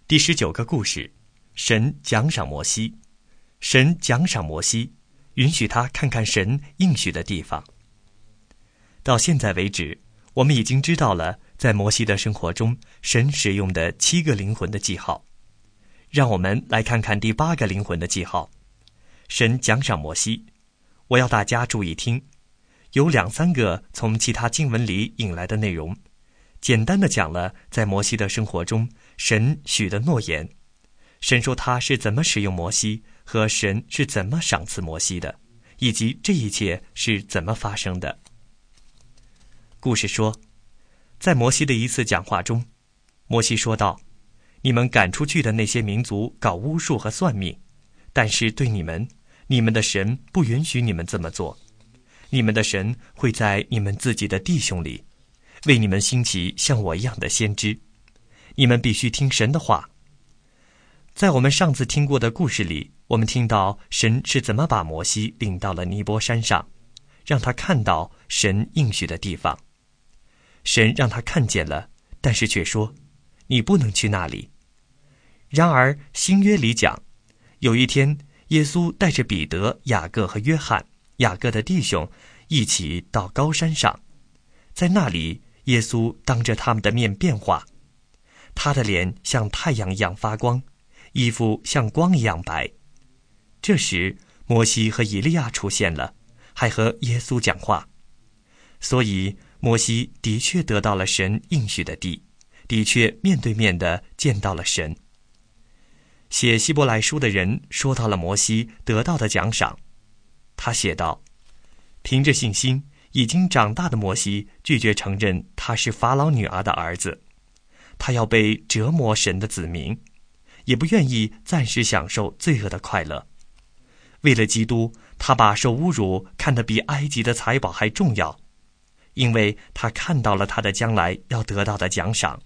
第19个故事，神奖赏摩西。神奖赏摩西，允许他看看神应许的地方。到现在为止，我们已经知道了在摩西的生活中神使用的7个灵魂的记号。让我们来看看第8个灵魂的记号。神奖赏摩西，我要大家注意听，有2-3个从其他经文里引来的内容，简单的讲了在摩西的生活中神许的诺言，神说他是怎么使用摩西，和神是怎么赏赐摩西的，以及这一切是怎么发生的。故事说，在摩西的一次讲话中，摩西说道，你们赶出去的那些民族搞巫术和算命，但是对你们的神不允许你们这么做。你们的神会在你们自己的弟兄里为你们兴起像我一样的先知，你们必须听神的话。在我们上次听过的故事里，我们听到神是怎么把摩西领到了尼波山上，让他看到神应许的地方。神让他看见了，但是却说，你不能去那里。然而新约里讲，有一天耶稣带着彼得、雅各和约翰，雅各的弟兄，一起到高山上。在那里，耶稣当着他们的面变化，他的脸像太阳一样发光，衣服像光一样白。这时摩西和以利亚出现了，还和耶稣讲话。所以摩西的确得到了神应许的地，的确面对面地见到了神。写希伯来书的人说到了摩西得到的奖赏，他写道，凭着信心已经长大的摩西拒绝承认他是法老女儿的儿子，他要被折磨神的子民，也不愿意暂时享受罪恶的快乐。为了基督，他把受侮辱看得比埃及的财宝还重要，因为他看到了他的将来要得到的奖赏。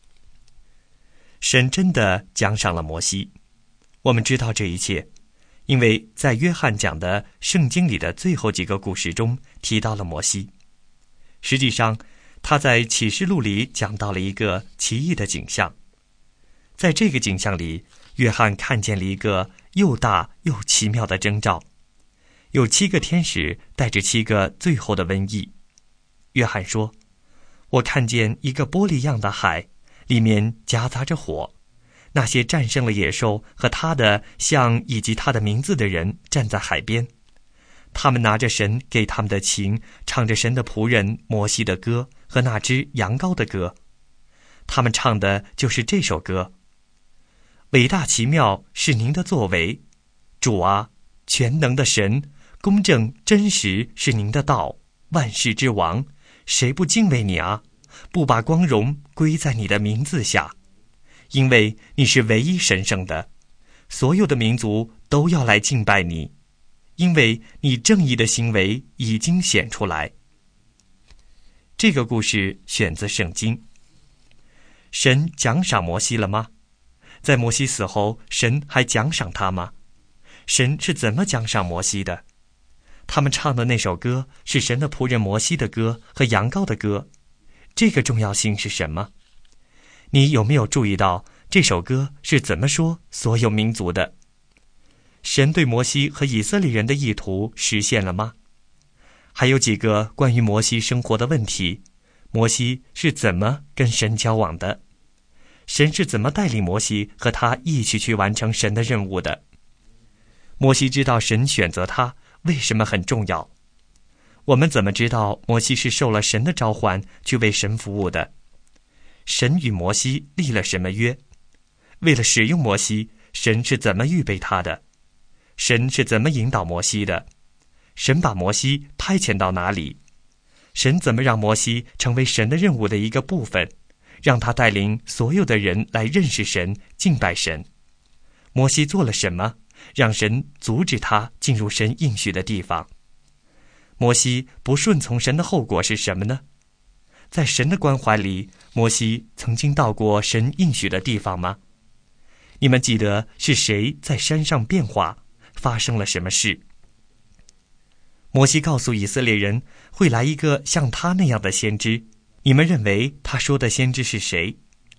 神真的奖赏了摩西，我们知道这一切，因为在约翰讲的圣经里的最后几个故事中提到了摩西。实际上，他在启示录里讲到了一个奇异的景象。在这个景象里，约翰看见了一个又大又奇妙的征兆，有7个天使带着7个最后的瘟疫。约翰说，我看见一个玻璃样的海，里面夹杂着火，那些战胜了野兽和他的像以及他的名字的人站在海边，他们拿着神给他们的琴，唱着神的仆人摩西的歌和那只羊羔的歌。他们唱的就是这首歌，伟大奇妙是您的作为，主啊，全能的神，公正真实是您的道，万世之王，谁不敬畏你啊？不把光荣归在你的名字下，因为你是唯一神圣的，所有的民族都要来敬拜你，因为你正义的行为已经显出来。这个故事选自圣经。神奖赏摩西了吗？在摩西死后，神还奖赏他吗？神是怎么奖赏摩西的？他们唱的那首歌是神的仆人摩西的歌和羊羔的歌，这个重要性是什么？你有没有注意到这首歌是怎么说所有民族的？神对摩西和以色列人的意图实现了吗？还有几个关于摩西生活的问题，摩西是怎么跟神交往的？神是怎么带领摩西和他一起去完成神的任务的？摩西知道神选择他为什么很重要？我们怎么知道摩西是受了神的召唤去为神服务的？神与摩西立了什么约？为了使用摩西，神是怎么预备他的？神是怎么引导摩西的？神把摩西派遣到哪里？神怎么让摩西成为神的任务的一个部分，让他带领所有的人来认识神、敬拜神？摩西做了什么，让神阻止他进入神应许的地方？摩西不顺从神的后果是什么呢？在神的关怀里，摩西曾经到过神应许的地方吗？你们记得是谁在山上变化，发生了什么事？摩西告诉以色列人，会来一个像他那样的先知，你们认为他说的先知是谁？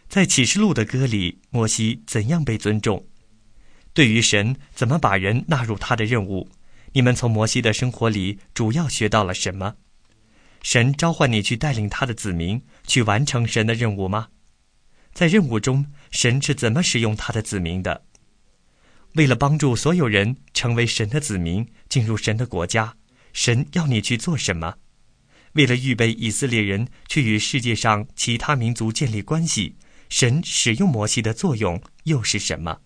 在启示录的歌里，摩西怎样被尊重？对于神怎么把人纳入他的任务，你们从摩西的生活里主要学到了什么？神召唤你去带领他的子民去完成神的任务吗？在任务中，神是怎么使用他的子民的？为了帮助所有人成为神的子民，进入神的国家，神要你去做什么？为了预备以色列人去与世界上其他民族建立关系，神使用摩西的作用又是什么？